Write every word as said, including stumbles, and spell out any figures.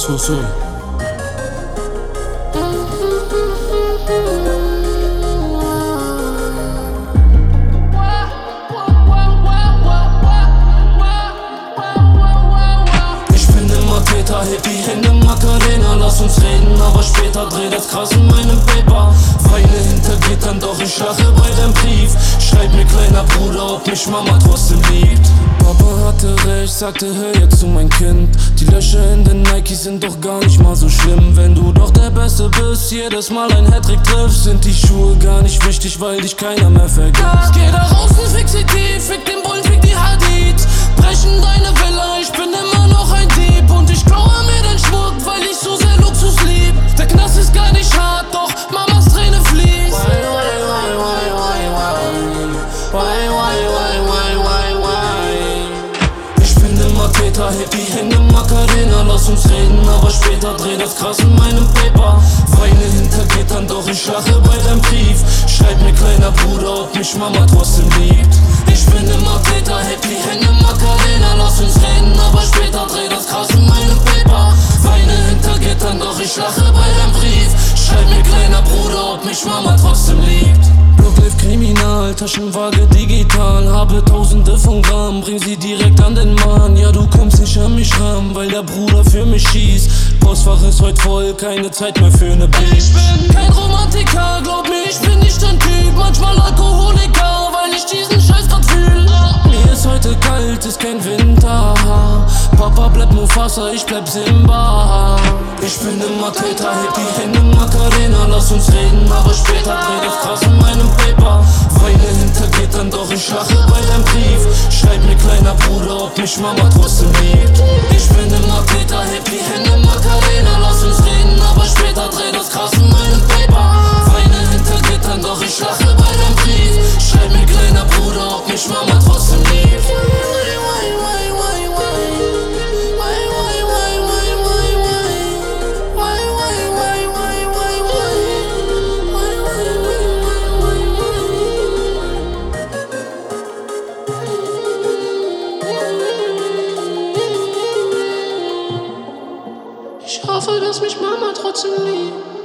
so, so. Heb die Hände Macarena, lass uns reden, aber später dreh das krass in meinem Paper. Weine hinter Gittern, doch ich lache bei deinem Brief. Schreib mir, kleiner Bruder, ob mich Mama trotzdem liebt. Papa hatte recht, sagte, hör jetzt zu, mein Kind. Die Löcher in den Nikes sind doch gar nicht mal so schlimm. Wenn du doch der Beste bist, jedes Mal ein Hattrick triffst, sind die Schuhe gar nicht wichtig, weil dich keiner mehr vergisst. Geh da raus und fix die tief, fick den Bullen, fick die Hadid. Brechen deine Villa, ich bin immer noch ein Dieb. Und ich klaue mir den Schmuck, weil ich so sehr Luxus lieb. Der Knast ist gar nicht hart, doch Mamas Träne fließt. Why, why, why, why, why, why? Why, why, why, why, why, why? Ich bin immer Täter, heb die Hände Macarena, lass uns reden, aber später dreh das krass in meinem Paper. Weine hinter Gittern, doch ich lache bei deinem Brief. Schreib mir, kleiner Bruder, ob mich Mama trotzdem liebt. Ich bin immer Täter, heb die Hände Macarena, lass uns reden, aber später dreh das krass in meinem Paper. Weine hinter Gittern, doch ich lache bei deinem Brief. Schreib mir, kleiner Bruder, ob mich Mama trotzdem liebt. Blocklift kriminal, Taschenwaage digital. Habe tausende von Gramm, bring sie direkt an den Mann. Ja, du kommst nicht an mich ran, weil der Bruder für mich schießt. Postfach ist heute voll, keine Zeit mehr für ne Bitch. Ich bin kein Romantiker, glaub mir, ich bin nicht dein Typ. Manchmal Alkoholiker, weil ich diesen Scheiß grad fühl. Mir ist heute kalt, ist kein Winter. Papa bleibt Mufasa, ich bleib Simba. Ich bin immer Täter, heb die Hände Macarena, lass uns reden, aber später dreh das krass in meinem Paper. Weine hinter Gittern, doch ich lache bei deinem Brief. Schreib mir, kleiner Bruder, ob mich Mama trotzdem liebt. Ich bin immer Täter, heb die Hände Macarena, lass uns reden, aber später dreh das krass in meinem Paper. Weine hinter Gittern, doch ich lache bei deinem Brief. Schreib mir, kleiner Bruder, ob mich Mama trotzdem liebt. Ich hoffe, dass mich Mama trotzdem liebt.